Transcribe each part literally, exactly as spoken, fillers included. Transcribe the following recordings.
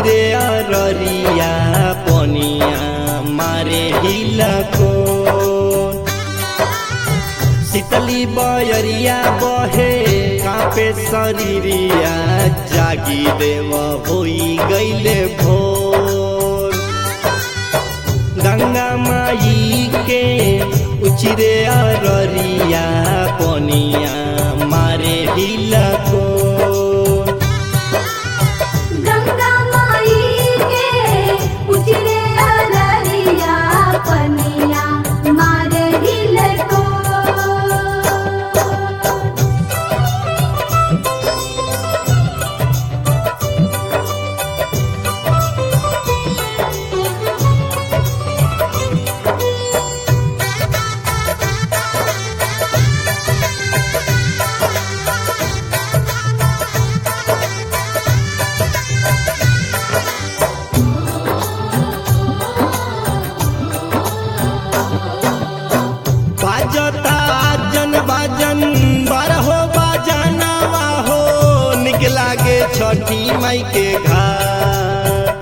उचिरे अररिया पनिया मारे हिलको शीतली बयरिया बहे कापे शरीरिया जागी देव होई गईले भोर गंगा माई के उचिरे अररिया पनिया मारे हिलको गंगा माई के उचिरे अररिया पनिया मारे हिलको बाजता जन बाजन बारहो बाजनवा हो निकला गे छठी माई के घाट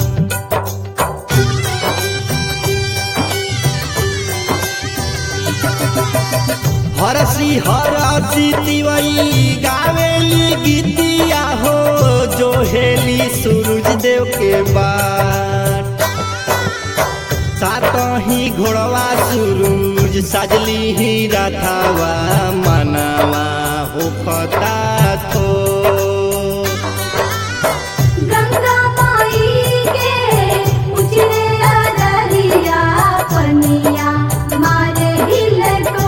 हरसी हरसी तिवई गावेली गीतिया हो जो हेली सूरज देव के बाट सात ही घोड़वा सूरज साजली ही रथावा मनावा हो फता थो गंगा माई के उचिरे अररिया पनिया मारे हिलको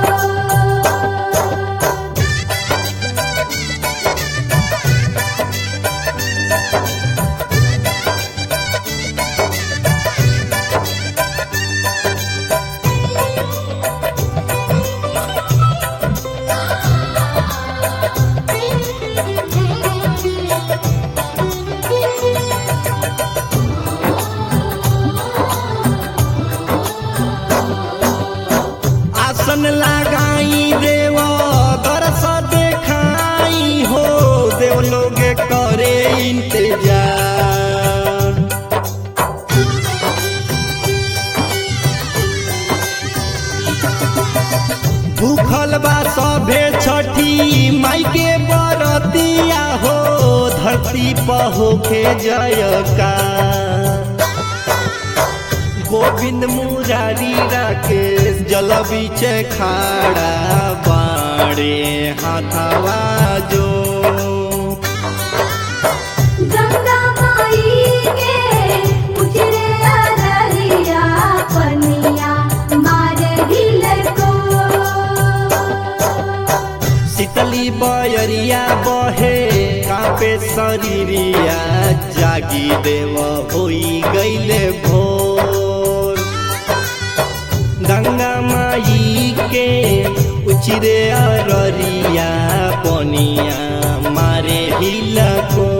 आसन लगाई देव दरस देखाई हो देव लोग करे इंतजार भूखल बा सभे छठी माई के बरतिया हो धरती पर होके जयकार गोविंद मुरारी राकेश जल बीचे खाड़ा बाड़े हाथावा जो गंगा माई के उचिरे अररिया पनिया मारे हिलको शीतली बयरिया बहे कापे शरीरिया जागी देव होई गईले भोर गंगा माई के उचिरे अररिया पनिया मारे हिलको।